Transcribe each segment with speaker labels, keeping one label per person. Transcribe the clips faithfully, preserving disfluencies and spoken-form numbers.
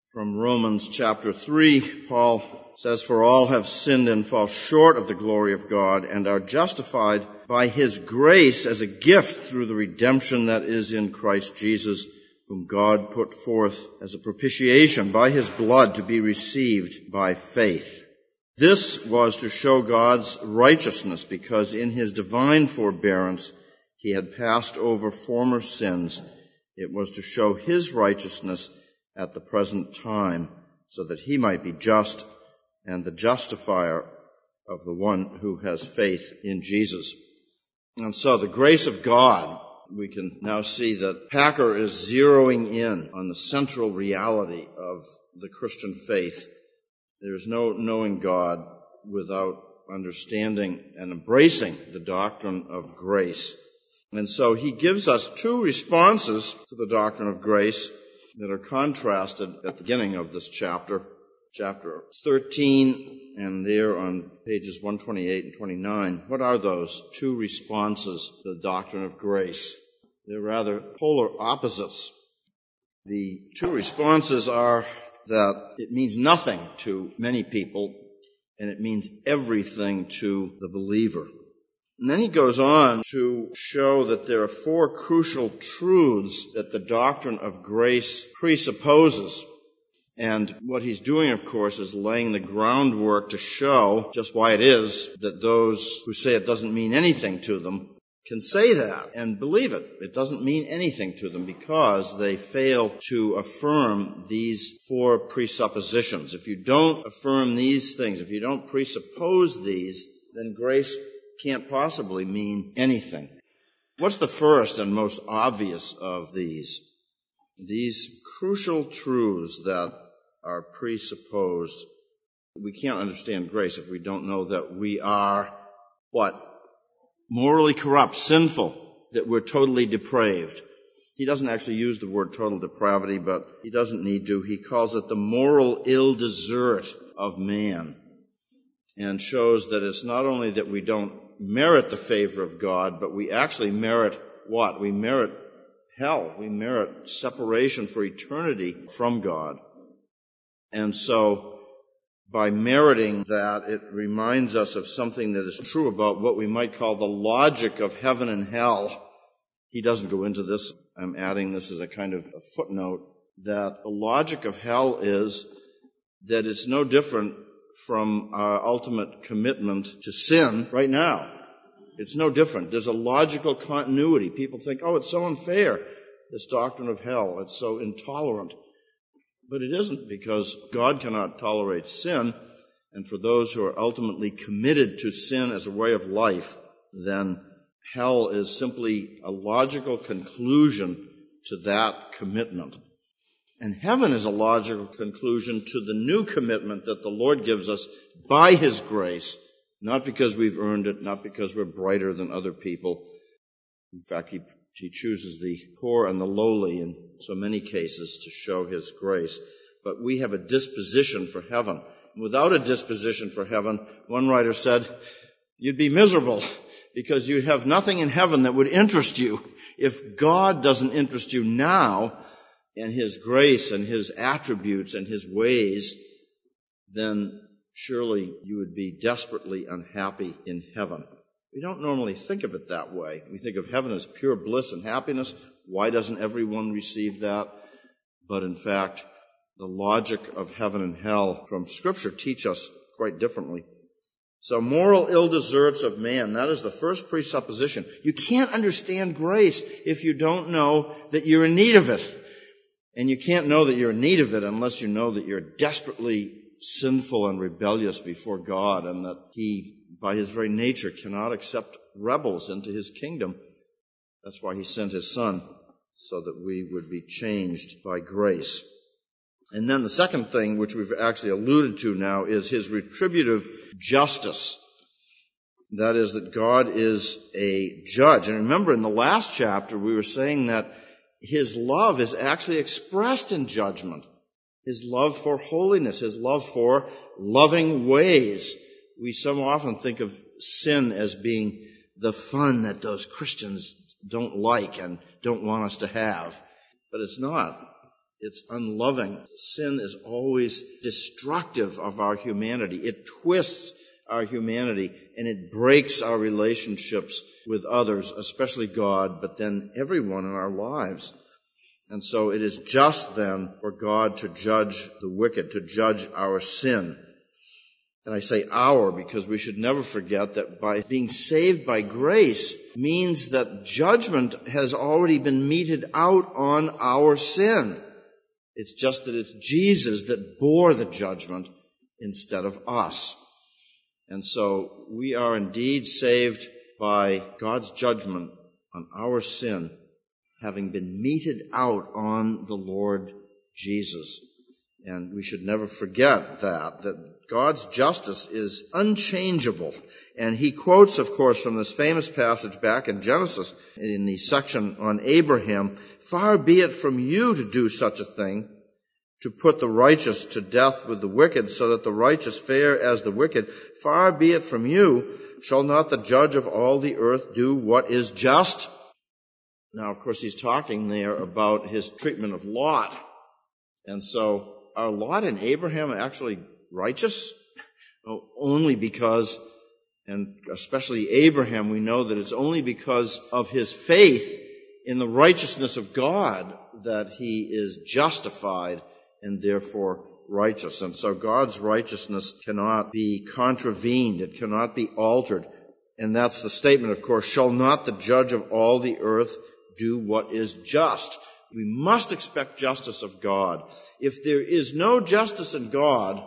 Speaker 1: From Romans chapter three, Paul says, "For all have sinned and fall short of the glory of God and are justified by his grace as a gift through the redemption that is in Christ Jesus, whom God put forth as a propitiation by his blood to be received by faith." This was to show God's righteousness, because in his divine forbearance he had passed over former sins. It was to show his righteousness at the present time, so that he might be just and the justifier of the one who has faith in Jesus. And so the grace of God, we can now see that Packer is zeroing in on the central reality of the Christian faith. There's no knowing God without understanding and embracing the doctrine of grace. And so he gives us two responses to the doctrine of grace that are contrasted at the beginning of this chapter, chapter thirteen, and there on pages one twenty-eight and twenty-nine. What are those two responses to the doctrine of grace? They're rather polar opposites. The two responses are that it means nothing to many people, and it means everything to the believer. And then he goes on to show that there are four crucial truths that the doctrine of grace presupposes. And what he's doing, of course, is laying the groundwork to show just why it is that those who say it doesn't mean anything to them can say that and believe it. It doesn't mean anything to them because they fail to affirm these four presuppositions. If you don't affirm these things, if you don't presuppose these, then grace can't possibly mean anything. What's the first and most obvious of these? These crucial truths that are presupposed. We can't understand grace if we don't know that we are, what? Morally corrupt, sinful, that we're totally depraved. He doesn't actually use the word total depravity, but he doesn't need to. He calls it the moral ill desert of man, and shows that it's not only that we don't merit the favor of God, but we actually merit what? We merit hell. We merit separation for eternity from God. And so, by meriting that, it reminds us of something that is true about what we might call the logic of heaven and hell. He doesn't go into this. I'm adding this as a kind of a footnote, that the logic of hell is that it's no different from our ultimate commitment to sin right now. It's no different. There's a logical continuity. People think, oh, it's so unfair, this doctrine of hell. It's so intolerant. But it isn't, because God cannot tolerate sin. And for those who are ultimately committed to sin as a way of life, then hell is simply a logical conclusion to that commitment. And heaven is a logical conclusion to the new commitment that the Lord gives us by his grace, not because we've earned it, not because we're brighter than other people. In fact, he, he chooses the poor and the lowly in so many cases to show his grace. But we have a disposition for heaven. Without a disposition for heaven, one writer said, you'd be miserable because you'd have nothing in heaven that would interest you. If God doesn't interest you now, and his grace and his attributes and his ways, then surely you would be desperately unhappy in heaven. We don't normally think of it that way. We think of heaven as pure bliss and happiness. Why doesn't everyone receive that? But in fact, the logic of heaven and hell from Scripture teach us quite differently. So moral ill deserts of man, that is the first presupposition. You can't understand grace if you don't know that you're in need of it. And you can't know that you're in need of it unless you know that you're desperately sinful and rebellious before God, and that he, by his very nature, cannot accept rebels into his kingdom. That's why he sent his Son, so that we would be changed by grace. And then the second thing, which we've actually alluded to now, is his retributive justice. That is, that God is a judge. And remember, in the last chapter, we were saying that his love is actually expressed in judgment. His love for holiness, his love for loving ways. We so often think of sin as being the fun that those Christians don't like and don't want us to have. But it's not. It's unloving. Sin is always destructive of our humanity. It twists our humanity, and it breaks our relationships with others, especially God, but then everyone in our lives. And so it is just then for God to judge the wicked, to judge our sin. And I say our because we should never forget that by being saved by grace means that judgment has already been meted out on our sin. It's just that it's Jesus that bore the judgment instead of us. And so we are indeed saved by God's judgment on our sin, having been meted out on the Lord Jesus. And we should never forget that, that God's justice is unchangeable. And he quotes, of course, from this famous passage back in Genesis, in the section on Abraham, "Far be it from you to do such a thing, to put the righteous to death with the wicked, so that the righteous fare as the wicked. Far be it from you. Shall not the judge of all the earth do what is just?" Now, of course, he's talking there about his treatment of Lot. And so, are Lot and Abraham actually righteous? Oh, only because, and especially Abraham, we know that it's only because of his faith in the righteousness of God that he is justified and therefore righteous. And so God's righteousness cannot be contravened. It cannot be altered. And that's the statement, of course, "Shall not the judge of all the earth do what is just?" We must expect justice of God. If there is no justice in God,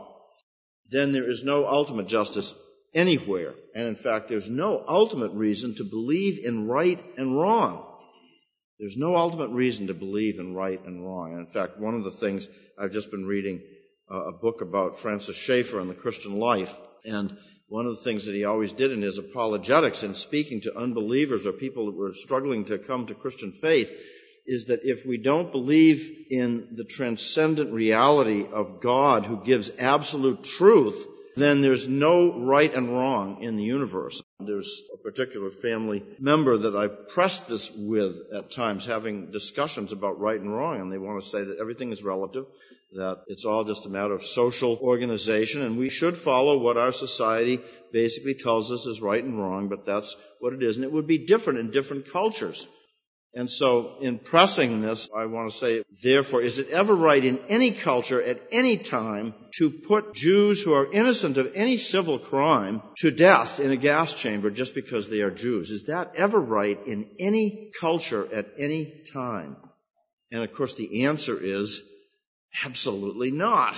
Speaker 1: then there is no ultimate justice anywhere. And in fact, there's no ultimate reason to believe in right and wrong. There's no ultimate reason to believe in right and wrong. And in fact, one of the things, I've just been reading uh, a book about Francis Schaeffer and the Christian life, and one of the things that he always did in his apologetics in speaking to unbelievers or people that were struggling to come to Christian faith is that if we don't believe in the transcendent reality of God who gives absolute truth, then there's no right and wrong in the universe. There's a particular family member that I've pressed this with at times, having discussions about right and wrong, and they want to say that everything is relative, that it's all just a matter of social organization, and we should follow what our society basically tells us is right and wrong, but that's what it is, and it would be different in different cultures. And so, in pressing this, I want to say, therefore, is it ever right in any culture at any time to put Jews who are innocent of any civil crime to death in a gas chamber just because they are Jews? Is that ever right in any culture at any time? And of course, the answer is absolutely not.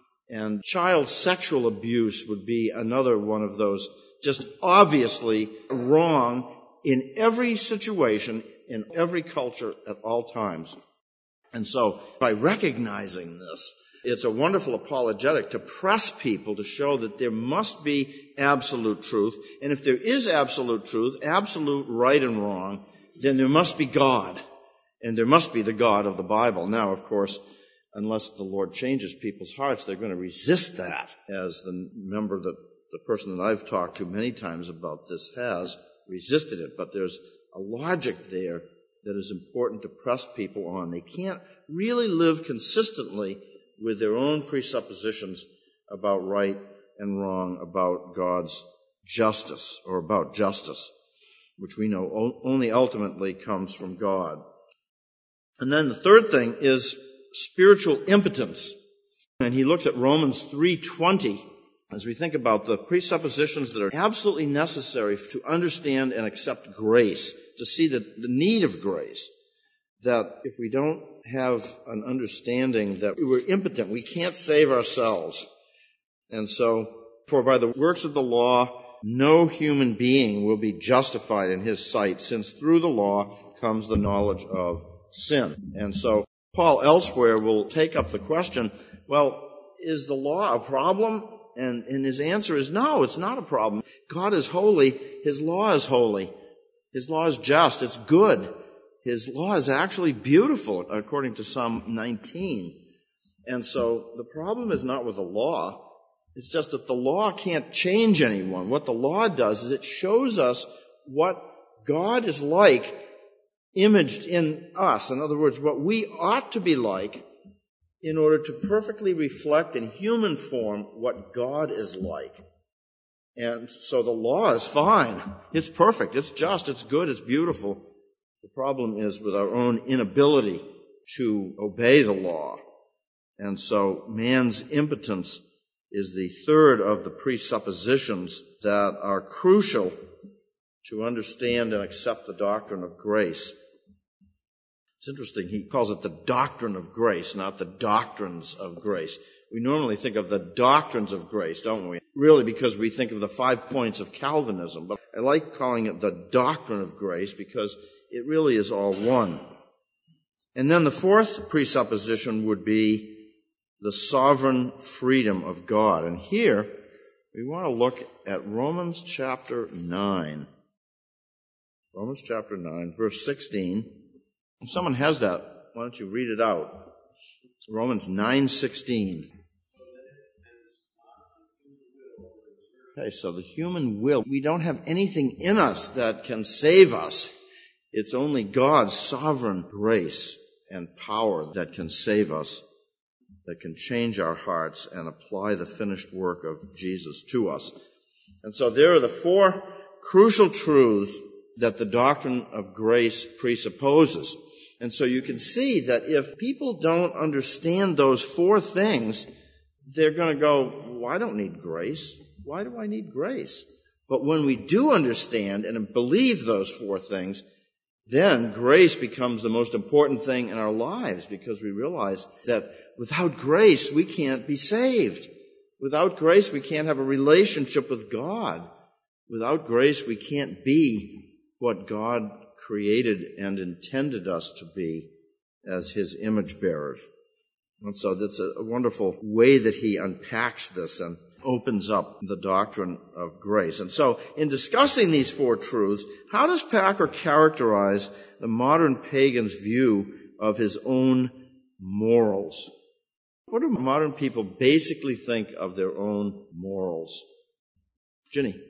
Speaker 1: And child sexual abuse would be another one of those just obviously wrong in every situation, in every culture at all times. And so, by recognizing this, it's a wonderful apologetic to press people to show that there must be absolute truth. And if there is absolute truth, absolute right and wrong, then there must be God. And there must be the God of the Bible. Now, of course, unless the Lord changes people's hearts, they're going to resist that, as the member that the person that I've talked to many times about this has resisted it. But there's a logic there that is important to press people on. They can't really live consistently with their own presuppositions about right and wrong, about God's justice, or about justice, which we know only ultimately comes from God. And then the third thing is spiritual impotence. And he looks at Romans three twenty as we think about the presuppositions that are absolutely necessary to understand and accept grace, to see the, the need of grace, that if we don't have an understanding that we're impotent, we can't save ourselves. And so, for by the works of the law, no human being will be justified in his sight, since through the law comes the knowledge of sin. And so, Paul elsewhere will take up the question, well, is the law a problem? And, and his answer is no, it's not a problem. God is holy. His law is holy. His law is just. It's good. His law is actually beautiful, according to Psalm nineteen. And so the problem is not with the law. It's just that the law can't change anyone. What the law does is it shows us what God is like imaged in us. In other words, what we ought to be like in order to perfectly reflect in human form what God is like. And so the law is fine. It's perfect. It's just. It's good. It's beautiful. The problem is with our own inability to obey the law. And so man's impotence is the third of the presuppositions that are crucial to understand and accept the doctrine of grace. It's interesting, he calls it the doctrine of grace, not the doctrines of grace. We normally think of the doctrines of grace, don't we? Really, because we think of the five points of Calvinism. But I like calling it the doctrine of grace because it really is all one. And then the fourth presupposition would be the sovereign freedom of God. And here, we want to look at Romans chapter nine. Romans chapter nine, verse sixteen. If someone has that, why don't you read it out? It's Romans nine sixteen. Okay, so the human will, we don't have anything in us that can save us. It's only God's sovereign grace and power that can save us, that can change our hearts and apply the finished work of Jesus to us. And so there are the four crucial truths that the doctrine of grace presupposes. And so you can see that if people don't understand those four things, they're going to go, well, I don't need grace. Why do I need grace? But when we do understand and believe those four things, then grace becomes the most important thing in our lives, because we realize that without grace, we can't be saved. Without grace, we can't have a relationship with God. Without grace, we can't be what God created and intended us to be as His image bearers. And so that's a wonderful way that he unpacks this and opens up the doctrine of grace. And so in discussing these four truths, how does Packer characterize the modern pagan's view of his own morals? What do modern people basically think of their own morals? Ginny?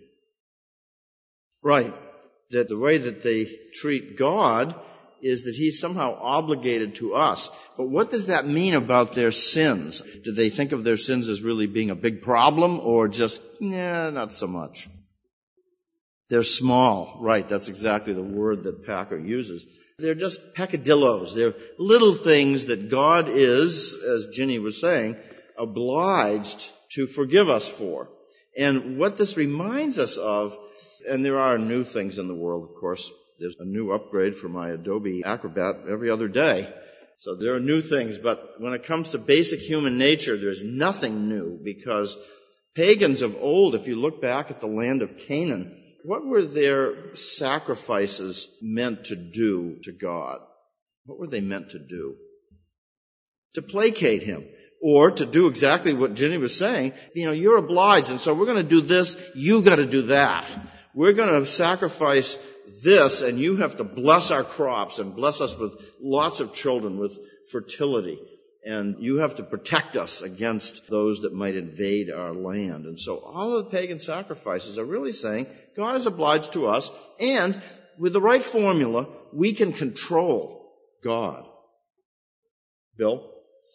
Speaker 1: Right. That the way that they treat God is that He's somehow obligated to us. But what does that mean about their sins? Do they think of their sins as really being a big problem, or just, nah, not so much? They're small. Right, that's exactly the word that Packer uses. They're just peccadillos. They're little things that God is, as Ginny was saying, obliged to forgive us for. And what this reminds us of, and there are new things in the world, of course. There's a new upgrade for my Adobe Acrobat every other day. So there are new things, but when it comes to basic human nature, there's nothing new, because pagans of old, if you look back at the land of Canaan, what were their sacrifices meant to do to God? What were they meant to do? To placate Him. Or to do exactly what Ginny was saying, you know, you're obliged, and so we're going to do this, you got to do that. We're going to sacrifice this, and you have to bless our crops and bless us with lots of children, with fertility. And you have to protect us against those that might invade our land. And so all of the pagan sacrifices are really saying God is obliged to us, and with the right formula, we can control God. Bill?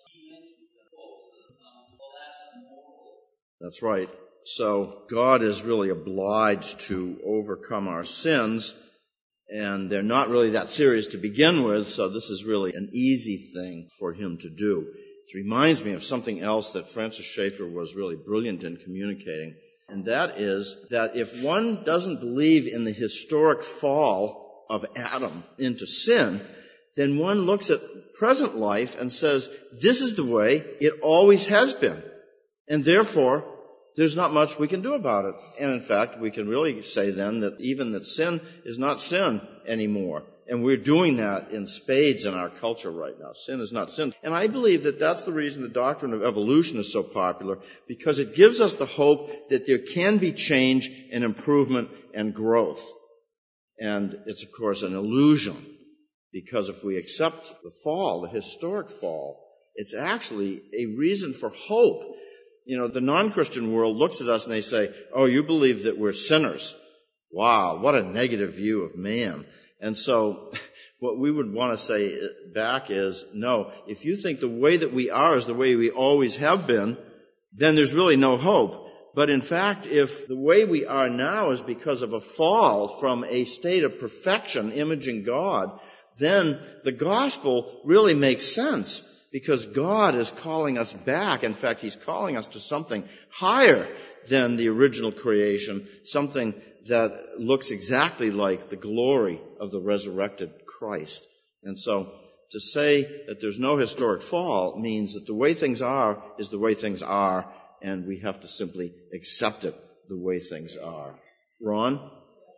Speaker 1: That's right. So God is really obliged to overcome our sins, and they're not really that serious to begin with, so this is really an easy thing for Him to do. It reminds me of something else that Francis Schaeffer was really brilliant in communicating, and that is that if one doesn't believe in the historic fall of Adam into sin, then one looks at present life and says, this is the way it always has been, and therefore there's not much we can do about it. And in fact, we can really say then that even that sin is not sin anymore. And we're doing that in spades in our culture right now. Sin is not sin. And I believe that that's the reason the doctrine of evolution is so popular, because it gives us the hope that there can be change and improvement and growth. And it's, of course, an illusion, because if we accept the fall, the historic fall, it's actually a reason for hope. You know, the non-Christian world looks at us and they say, oh, you believe that we're sinners. Wow, what a negative view of man. And so what we would want to say back is, no, if you think the way that we are is the way we always have been, then there's really no hope. But in fact, if the way we are now is because of a fall from a state of perfection, imaging God, then the gospel really makes sense, because God is calling us back. In fact, He's calling us to something higher than the original creation, something that looks exactly like the glory of the resurrected Christ. And so to say that there's no historic fall means that the way things are is the way things are, and we have to simply accept it the way things are. Ron?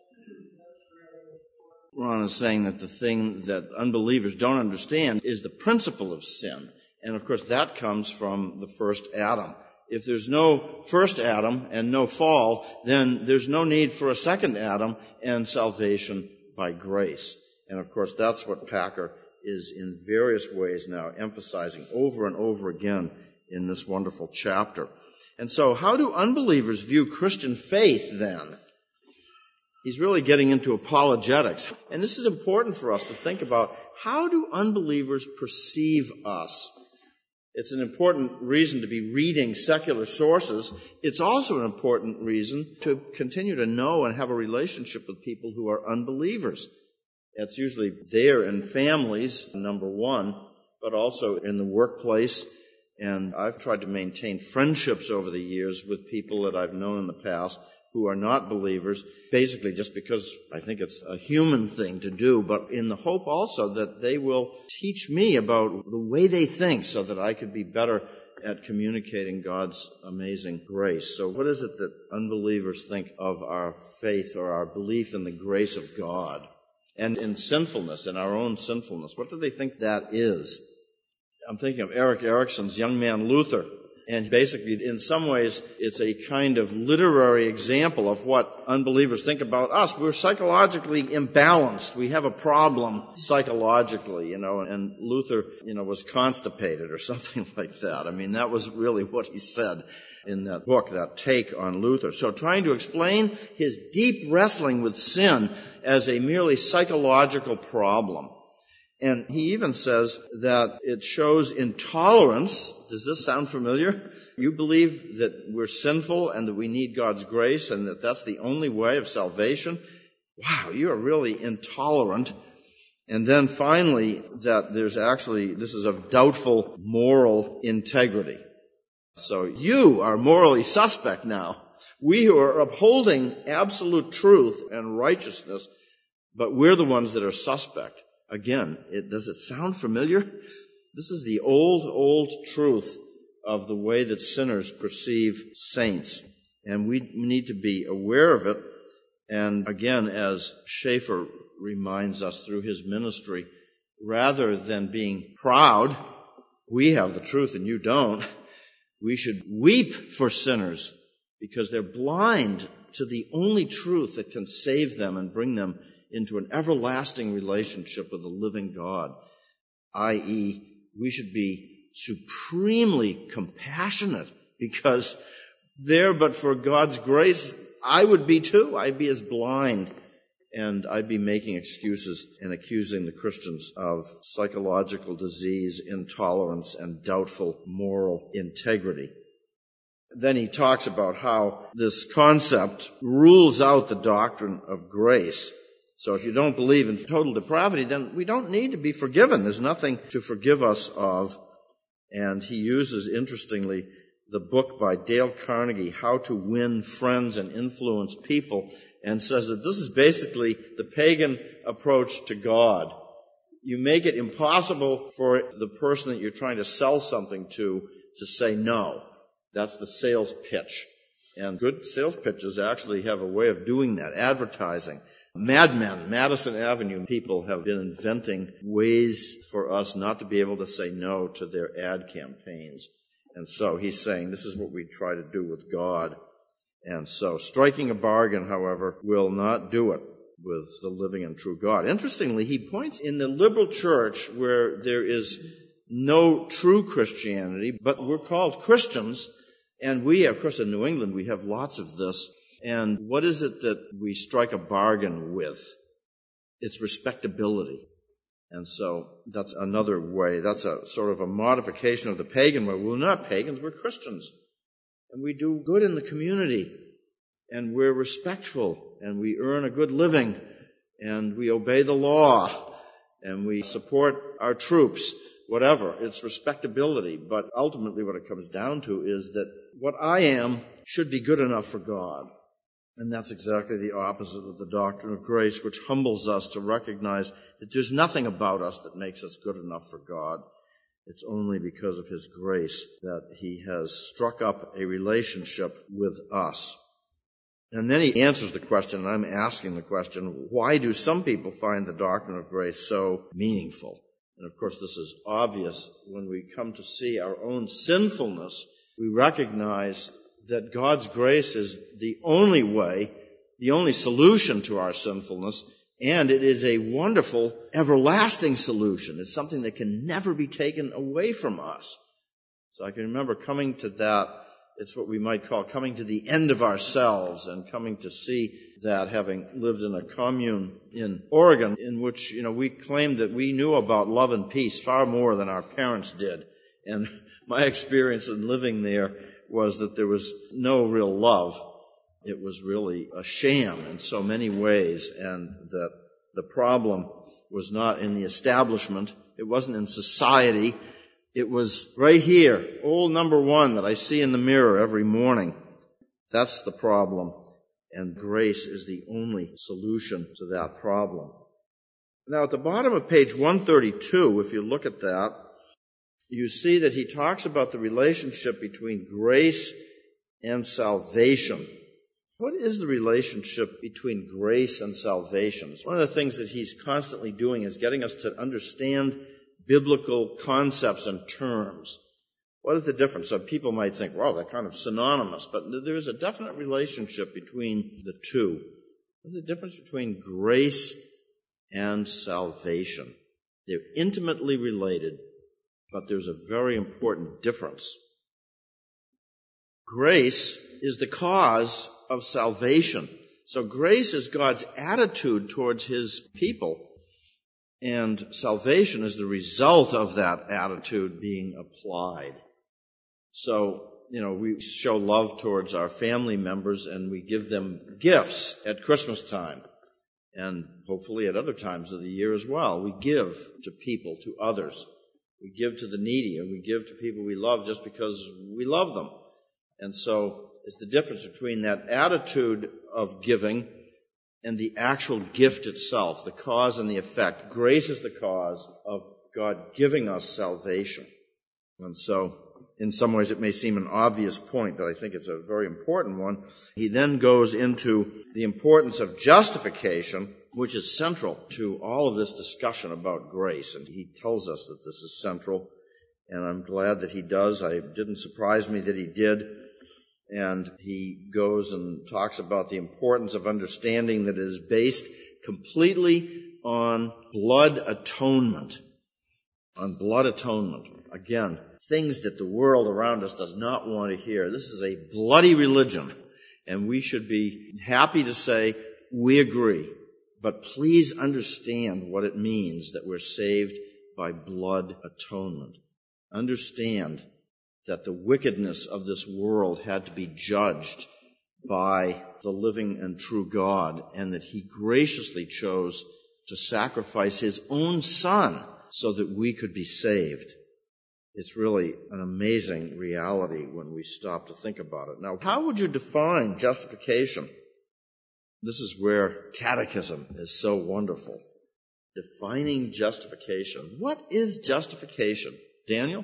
Speaker 1: Ron is saying that the thing that unbelievers don't understand is the principle of sin. And of course that comes from the first Adam. If there's no first Adam and no fall, then there's no need for a second Adam and salvation by grace. And of course that's what Packer is in various ways now emphasizing over and over again in this wonderful chapter. And so how do unbelievers view Christian faith then? He's really getting into apologetics. And this is important for us to think about. How do unbelievers perceive us? It's an important reason to be reading secular sources. It's also an important reason to continue to know and have a relationship with people who are unbelievers. It's usually there in families, number one, but also in the workplace. And I've tried to maintain friendships over the years with people that I've known in the past who are not believers, basically just because I think it's a human thing to do, but in the hope also that they will teach me about the way they think so that I could be better at communicating God's amazing grace. So what is it that unbelievers think of our faith or our belief in the grace of God and in sinfulness, in our own sinfulness? What do they think that is? I'm thinking of Erik Erikson's Young Man Luther. And basically, in some ways, it's a kind of literary example of what unbelievers think about us. We're psychologically imbalanced. We have a problem psychologically, you know, and Luther, you know, was constipated or something like that. I mean, that was really what he said in that book, that take on Luther. So trying to explain his deep wrestling with sin as a merely psychological problem. And he even says that it shows intolerance. Does this sound familiar? You believe that we're sinful and that we need God's grace and that that's the only way of salvation? Wow, you are really intolerant. And then finally, that there's actually, this is of doubtful moral integrity. So you are morally suspect now. We who are upholding absolute truth and righteousness, but we're the ones that are suspect. Again, it, does it sound familiar? This is the old, old truth of the way that sinners perceive saints. And we need to be aware of it. And again, as Schaeffer reminds us through his ministry, rather than being proud, we have the truth and you don't, we should weep for sinners because they're blind to the only truth that can save them and bring them into an everlasting relationship with the living God, that is, we should be supremely compassionate because there, but for God's grace, I would be too. I'd be as blind, and I'd be making excuses and accusing the Christians of psychological disease, intolerance, and doubtful moral integrity. Then he talks about how this concept rules out the doctrine of grace. So if you don't believe in total depravity, then we don't need to be forgiven. There's nothing to forgive us of. And he uses, interestingly, the book by Dale Carnegie, How to Win Friends and Influence People, and says that this is basically the pagan approach to God. You make it impossible for the person that you're trying to sell something to to say no. That's the sales pitch. And good sales pitches actually have a way of doing that, advertising. Mad Men, Madison Avenue people have been inventing ways for us not to be able to say no to their ad campaigns. And so he's saying this is what we try to do with God. And so striking a bargain, however, will not do it with the living and true God. Interestingly, he points in the liberal church where there is no true Christianity, but we're called Christians, and we, of course, in New England, we have lots of this. And what is it that we strike a bargain with? It's respectability. And so that's another way. That's a sort of a modification of the pagan way. We're not pagans, we're Christians. And we do good in the community. And we're respectful. And we earn a good living. And we obey the law. And we support our troops. Whatever. It's respectability. But ultimately what it comes down to is that what I am should be good enough for God. And that's exactly the opposite of the doctrine of grace, which humbles us to recognize that there's nothing about us that makes us good enough for God. It's only because of His grace that He has struck up a relationship with us. And then he answers the question, and I'm asking the question, why do some people find the doctrine of grace so meaningful? And of course, this is obvious when we come to see our own sinfulness. We recognize that God's grace is the only way, the only solution to our sinfulness, and it is a wonderful, everlasting solution. It's something that can never be taken away from us. So I can remember coming to that, it's what we might call coming to the end of ourselves, and coming to see that, having lived in a commune in Oregon, in which, you know, we claimed that we knew about love and peace far more than our parents did. And my experience in living there was that there was no real love. It was really a sham in so many ways, and that the problem was not in the establishment. It wasn't in society. It was right here, old number one that I see in the mirror every morning. That's the problem, and grace is the only solution to that problem. Now, at the bottom of page one thirty-two, if you look at that, you see that he talks about the relationship between grace and salvation. What is the relationship between grace and salvation? One of the things that he's constantly doing is getting us to understand biblical concepts and terms. What is the difference? So people might think, well, they're kind of synonymous, but there is a definite relationship between the two. What's the difference between grace and salvation? They're intimately related, but there's a very important difference. Grace is the cause of salvation. So grace is God's attitude towards His people, and salvation is the result of that attitude being applied. So, you know, we show love towards our family members, and we give them gifts at Christmas time, and hopefully at other times of the year as well. We give to people, to others. We give to the needy, and we give to people we love just because we love them. And so it's the difference between that attitude of giving and the actual gift itself, the cause and the effect. Grace is the cause of God giving us salvation. And so, in some ways, it may seem an obvious point, but I think it's a very important one. He then goes into the importance of justification, which is central to all of this discussion about grace. And he tells us that this is central, and I'm glad that he does. It didn't surprise me that he did. And he goes and talks about the importance of understanding that it is based completely on blood atonement. On blood atonement. Again, things that the world around us does not want to hear. This is a bloody religion, and we should be happy to say we agree. But please understand what it means that we're saved by blood atonement. Understand that the wickedness of this world had to be judged by the living and true God, and that He graciously chose to sacrifice His own Son so that we could be saved. It's really an amazing reality when we stop to think about it. Now, how would you define justification? This is where catechism is so wonderful. Defining justification. What is justification? Daniel?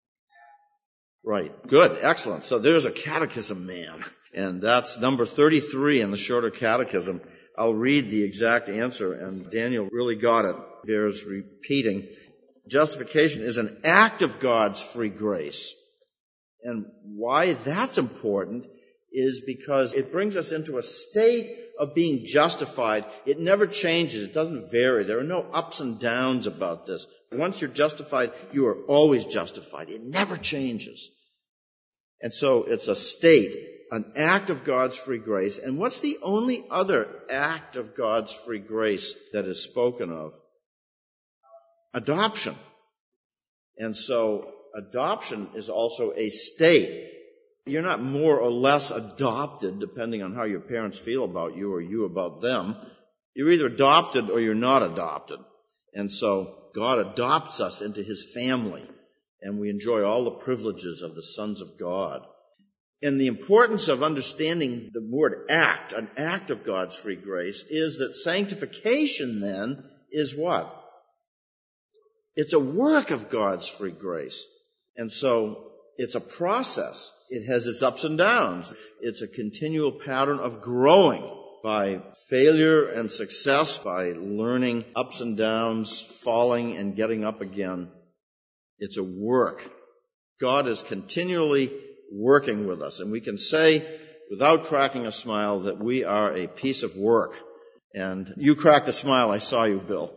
Speaker 1: Right. Good. Excellent. So there's a catechism man. And that's number thirty-three in the Shorter Catechism. I'll read the exact answer, and Daniel really got it. Bears repeating. Justification is an act of God's free grace. And why that's important is because it brings us into a state of being justified. It never changes. It doesn't vary. There are no ups and downs about this. Once you're justified, you are always justified. It never changes. And so it's a state, an act of God's free grace. And what's the only other act of God's free grace that is spoken of? Adoption. And so adoption is also a state. You're not more or less adopted depending on how your parents feel about you or you about them. You're either adopted or you're not adopted. And so God adopts us into His family, and we enjoy all the privileges of the sons of God. And the importance of understanding the word act, an act of God's free grace, is that sanctification then is what? It's a work of God's free grace. And so it's a process. It has its ups and downs. It's a continual pattern of growing by failure and success, by learning ups and downs, falling and getting up again. It's a work. God is continually working with us. And we can say, without cracking a smile, that we are a piece of work. And you cracked a smile. I saw you, Bill.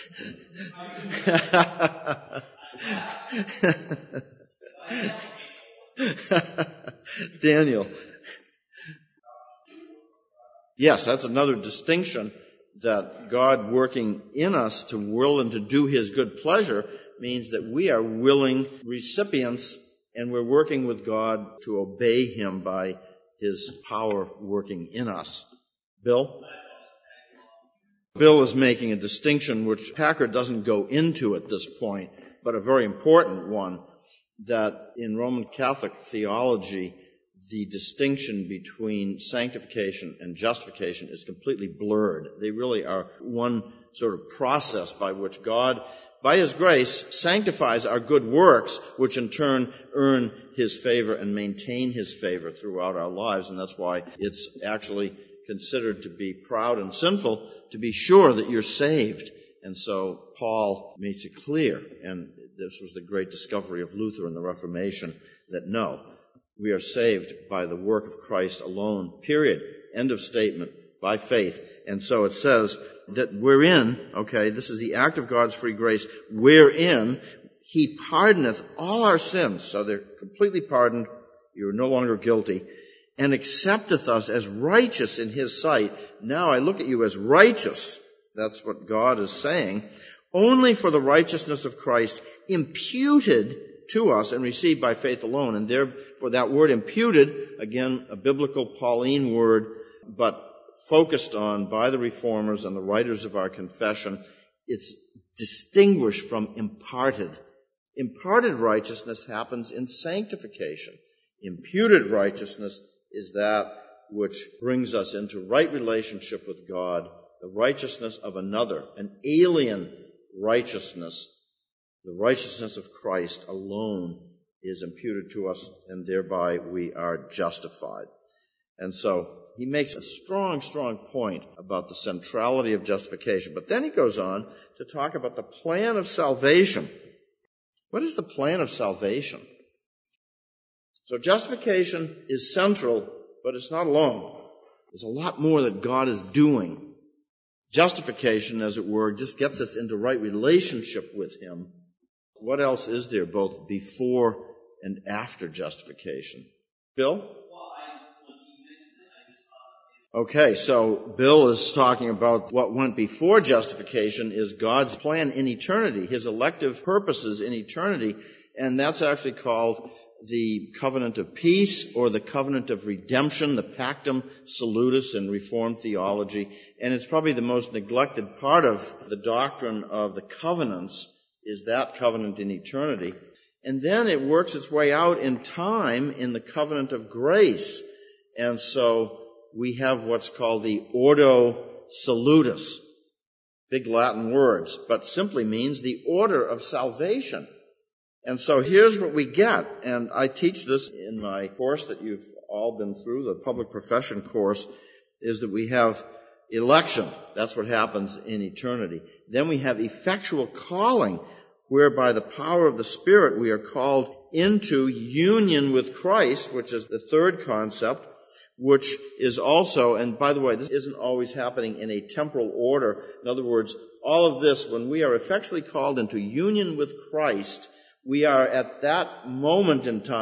Speaker 1: Daniel. Yes, that's another distinction, that God working in us to will and to do His good pleasure means that we are willing recipients, and we're working with God to obey Him by His power working in us. Bill? Bill is making a distinction which Packard doesn't go into at this point, but a very important one, that in Roman Catholic theology, the distinction between sanctification and justification is completely blurred. They really are one sort of process by which God, by His grace, sanctifies our good works, which in turn earn His favor and maintain His favor throughout our lives. And that's why it's actually considered to be proud and sinful to be sure that you're saved. And so Paul makes it clear, and this was the great discovery of Luther in the Reformation, that no, we are saved by the work of Christ alone, period. End of statement, by faith. And so it says that we're in, okay, this is the act of God's free grace, wherein He pardoneth all our sins. So they're completely pardoned, you're no longer guilty, and accepteth us as righteous in His sight. Now I look at you as righteous. That's what God is saying. Only for the righteousness of Christ imputed to us and received by faith alone. And therefore that word imputed, again, a biblical Pauline word, but focused on by the reformers and the writers of our confession, it's distinguished from imparted. Imparted righteousness happens in sanctification. Imputed righteousness is that which brings us into right relationship with God, the righteousness of another, an alien righteousness. The righteousness of Christ alone is imputed to us, and thereby we are justified. And so he makes a strong, strong point about the centrality of justification. But then he goes on to talk about the plan of salvation. What is the plan of salvation? So justification is central, but it's not alone. There's a lot more that God is doing. Justification, as it were, just gets us into right relationship with Him. What else is there both before and after justification? Bill? Okay, so Bill is talking about what went before justification is God's plan in eternity, His elective purposes in eternity, and that's actually called the covenant of peace or the covenant of redemption, the pactum salutis in Reformed theology. And it's probably the most neglected part of the doctrine of the covenants is that covenant in eternity. And then it works its way out in time in the covenant of grace. And so we have what's called the ordo salutis. Big Latin words, but simply means the order of salvation. And so here's what we get, and I teach this in my course that you've all been through, the public profession course, is that we have election. That's what happens in eternity. Then we have effectual calling, whereby the power of the Spirit we are called into union with Christ, which is the third concept, which is also, and by the way, this isn't always happening in a temporal order. In other words, all of this, when we are effectually called into union with Christ, we are at that moment in time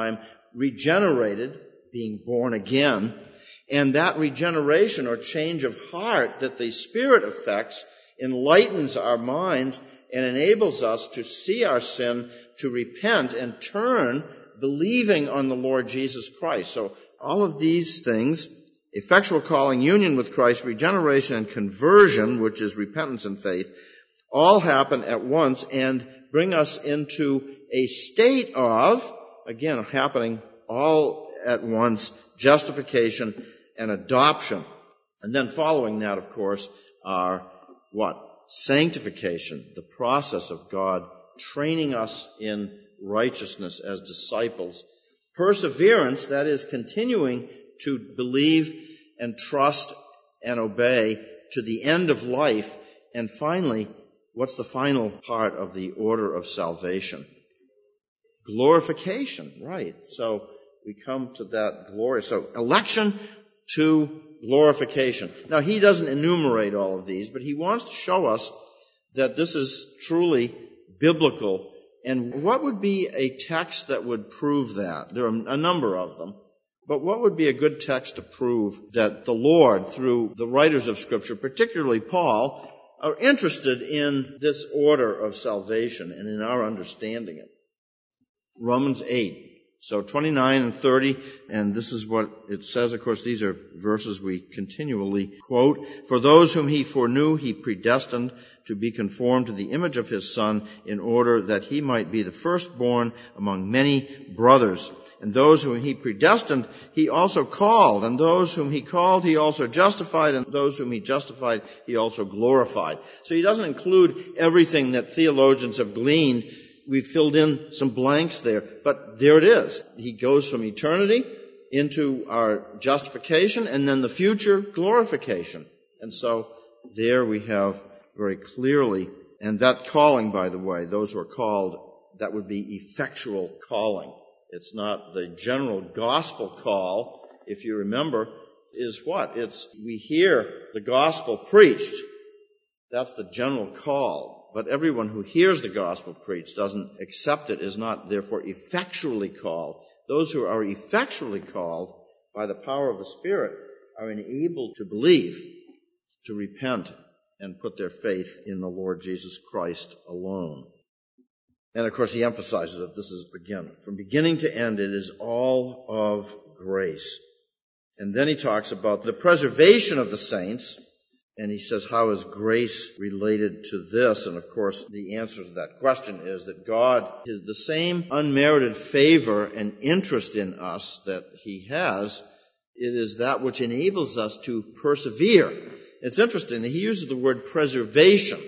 Speaker 1: regenerated, being born again, and that regeneration or change of heart that the Spirit affects enlightens our minds and enables us to see our sin, to repent and turn, believing on the Lord Jesus Christ. So all of these things, effectual calling, union with Christ, regeneration and conversion, which is repentance and faith, all happen at once and bring us into a state of, again, happening all at once, justification and adoption. And then following that, of course, are what? Sanctification, the process of God training us in righteousness as disciples. Perseverance, that is continuing to believe and trust and obey to the end of life. And finally, what's the final part of the order of salvation? Glorification, right. So we come to that glory. So election to glorification. Now, he doesn't enumerate all of these, but he wants to show us that this is truly biblical. And what would be a text that would prove that? There are a number of them. But what would be a good text to prove that the Lord, through the writers of Scripture, particularly Paul, are interested in this order of salvation and in our understanding it? Romans eight. So twenty-nine and thirty, and this is what it says. Of course, these are verses we continually quote. For those whom he foreknew, he predestined to be conformed to the image of his Son, in order that he might be the firstborn among many brothers. And those whom he predestined, he also called. And those whom he called, he also justified. And those whom he justified, he also glorified. So he doesn't include everything that theologians have gleaned. We've filled in some blanks there, but there it is. He goes from eternity into our justification and then the future glorification. And so there we have very clearly, and that calling, by the way, those who are called, that would be effectual calling. It's not the general gospel call, if you remember, is what? It's we hear the gospel preached. That's the general call. But everyone who hears the gospel preached doesn't accept it, is not therefore effectually called. Those who are effectually called by the power of the Spirit are enabled to believe, to repent, and put their faith in the Lord Jesus Christ alone. And of course he emphasizes that this is, again, from beginning to end, it is all of grace. And then he talks about the preservation of the saints. And he says, how is grace related to this? And of course, the answer to that question is that God, the same unmerited favor and interest in us that he has, it is that which enables us to persevere. It's interesting that he uses the word preservation.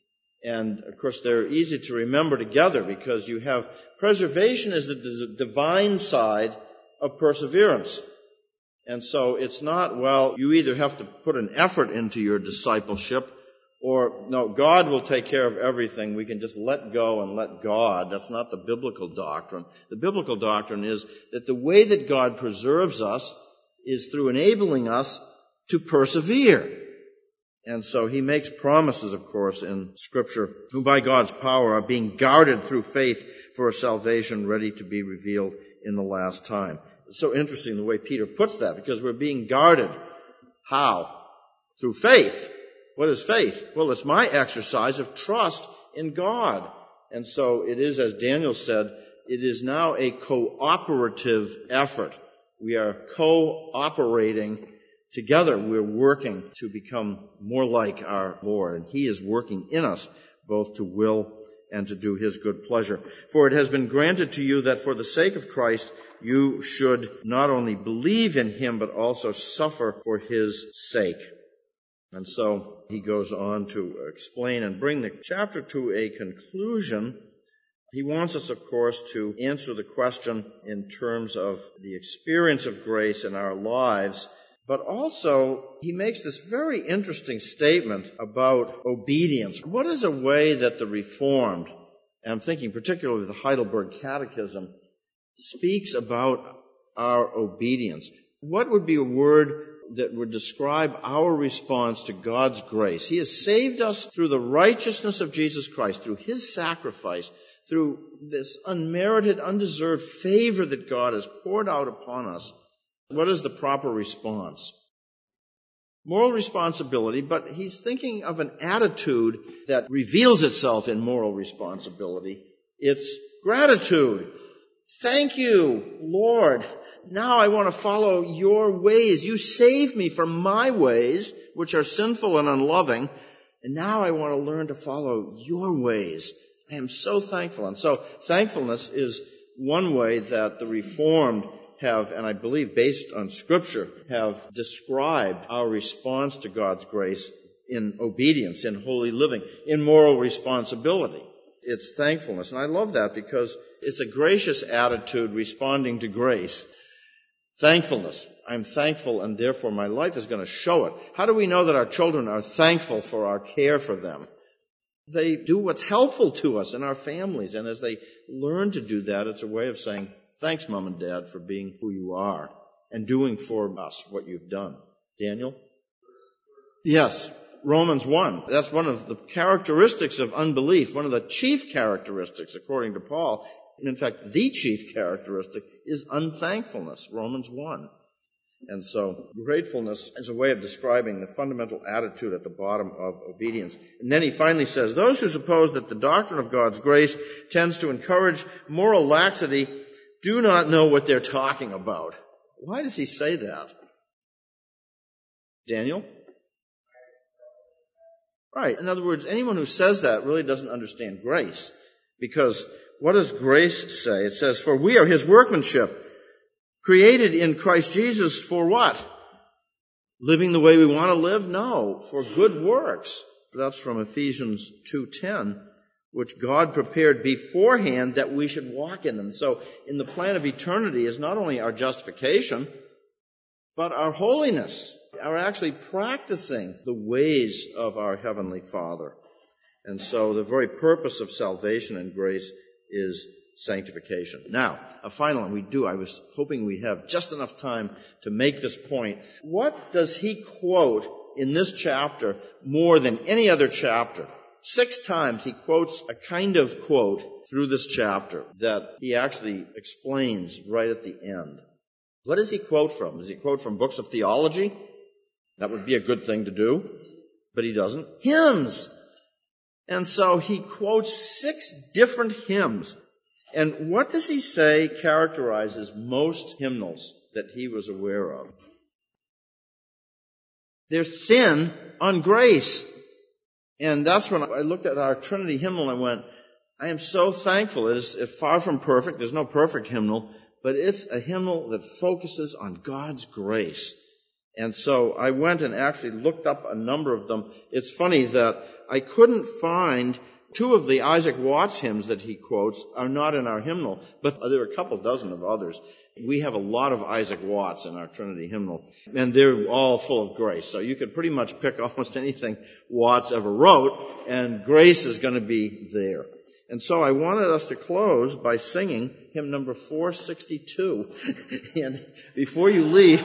Speaker 1: And of course, they're easy to remember together because you have preservation is the divine side of perseverance. And so it's not, well, you either have to put an effort into your discipleship or, no, God will take care of everything. We can just let go and let God. That's not the biblical doctrine. The biblical doctrine is that the way that God preserves us is through enabling us to persevere. And so he makes promises, of course, in Scripture, who by God's power are being guarded through faith for a salvation ready to be revealed in the last time. It's so interesting the way Peter puts that, because we're being guarded. How? Through faith. What is faith? Well, it's my exercise of trust in God. And so it is, as Daniel said, it is now a cooperative effort. We are cooperating together. We're working to become more like our Lord. And he is working in us both to will and to do his good pleasure. For it has been granted to you that for the sake of Christ you should not only believe in him, but also suffer for his sake. And so he goes on to explain and bring the chapter to a conclusion. He wants us, of course, to answer the question in terms of the experience of grace in our lives. But also, he makes this very interesting statement about obedience. What is a way that the Reformed, and I'm thinking particularly of the Heidelberg Catechism, speaks about our obedience? What would be a word that would describe our response to God's grace. He has saved us through the righteousness of Jesus Christ, through His sacrifice, through this unmerited, undeserved favor that God has poured out upon us. What is the proper response? Moral responsibility, but he's thinking of an attitude that reveals itself in moral responsibility. It's gratitude. Thank you, Lord. Now I want to follow your ways. You saved me from my ways, which are sinful and unloving, and now I want to learn to follow your ways. I am so thankful. And so thankfulness is one way that the Reformed have, and I believe based on Scripture, have described our response to God's grace in obedience, in holy living, in moral responsibility. It's thankfulness. And I love that because it's a gracious attitude responding to grace. Thankfulness. I'm thankful, and therefore my life is going to show it. How do we know that our children are thankful for our care for them? They do what's helpful to us in our families, and as they learn to do that, it's a way of saying, thanks, Mom and Dad, for being who you are and doing for us what you've done. Daniel? Yes, Romans one. That's one of the characteristics of unbelief, one of the chief characteristics, according to Paul. And in fact, the chief characteristic is unthankfulness, Romans one. And so gratefulness is a way of describing the fundamental attitude at the bottom of obedience. And then he finally says, those who suppose that the doctrine of God's grace tends to encourage moral laxity do not know what they're talking about. Why does he say that? Daniel? Right. In other words, anyone who says that really doesn't understand grace. Because what does grace say? It says, for we are His workmanship, created in Christ Jesus for what? Living the way we want to live? No, for good works. That's from Ephesians two ten, which God prepared beforehand that we should walk in them. So in the plan of eternity is not only our justification, but our holiness, our actually practicing the ways of our Heavenly Father. And so the very purpose of salvation and grace is sanctification. Now, a final one we do. I was hoping we'd have just enough time to make this point. What does he quote in this chapter more than any other chapter? Six times he quotes a kind of quote through this chapter that he actually explains right at the end. What does he quote from? Does he quote from books of theology? That would be a good thing to do, but he doesn't. Hymns. And so he quotes six different hymns. And what does he say characterizes most hymnals that he was aware of? They're thin on grace. And that's when I looked at our Trinity hymnal and I went, I am so thankful. It is far from perfect. There's no perfect hymnal, but it's a hymnal that focuses on God's grace. And so I went and actually looked up a number of them. It's funny that I couldn't find two of the Isaac Watts hymns that he quotes are not in our hymnal, but there are a couple dozen of others. We have a lot of Isaac Watts in our Trinity hymnal, and they're all full of grace. So you could pretty much pick almost anything Watts ever wrote, and grace is going to be there. And so I wanted us to close by singing hymn number four sixty-two. And before you leave,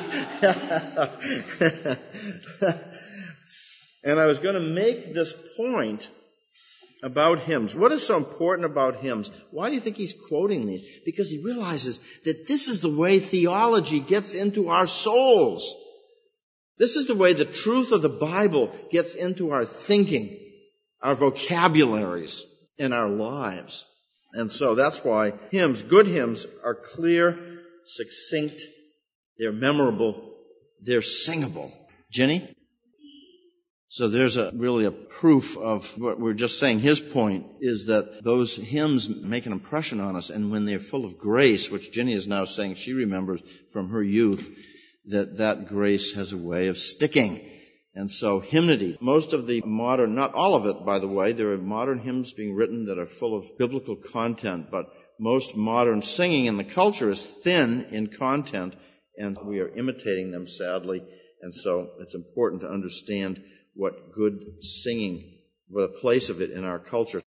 Speaker 1: and I was going to make this point about hymns. What is so important about hymns? Why do you think he's quoting these? Because he realizes that this is the way theology gets into our souls. This is the way the truth of the Bible gets into our thinking, our vocabularies, and our lives. And so that's why hymns, good hymns, are clear, succinct, they're memorable, they're singable. Jenny? So there's a really a proof of what we're just saying. His point is that those hymns make an impression on us, and when they're full of grace, which Jenny is now saying she remembers from her youth, that that grace has a way of sticking. And so hymnody, most of the modern, not all of it, by the way, there are modern hymns being written that are full of biblical content, but most modern singing in the culture is thin in content, and we are imitating them, sadly. And so it's important to understand what good singing, what a place of it in our culture.